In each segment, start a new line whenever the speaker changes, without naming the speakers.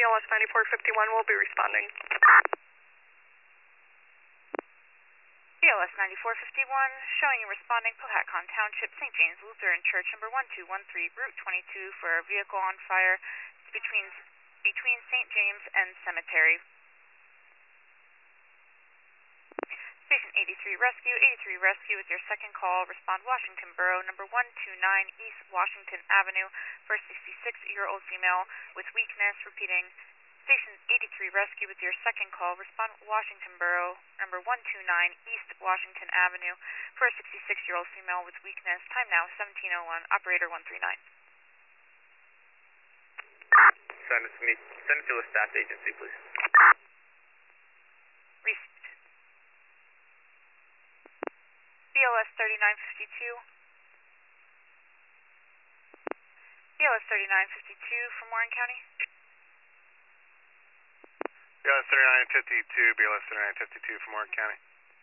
BLS 9451 will be responding.
BLS 9451, showing and responding Powhatan Township, St. James Lutheran Church, number 1213, Route 22, for a vehicle on fire between St. James and Cemetery. Station 83 Rescue with your second call. Respond Washington Borough, number 129 East Washington Avenue, for a 66-year-old female with weakness. Repeating, Station 83 Rescue with your second call. Respond Washington Borough, number 129 East Washington Avenue, for a 66-year-old female with weakness. Time now 17:01. Operator 139.
Send it to a staff agency, please.
Received. BLS 3952. BLS 3952 from Warren County.
BLS 3952, BLS 3952 from Warren County.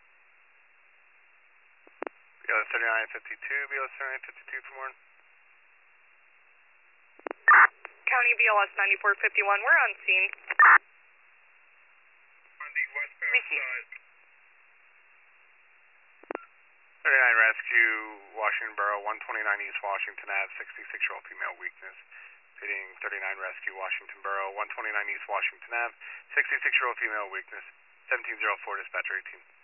BLS 3952, BLS 3952 from Warren.
County BLS 9451, we're on scene.
On the westbound side.
39 Rescue, Washington Borough, 129 East Washington Ave, 66-year-old female weakness. Hitting 39 Rescue, Washington Borough, 129 East Washington Ave, 66-year-old female weakness. 1704, dispatcher 18.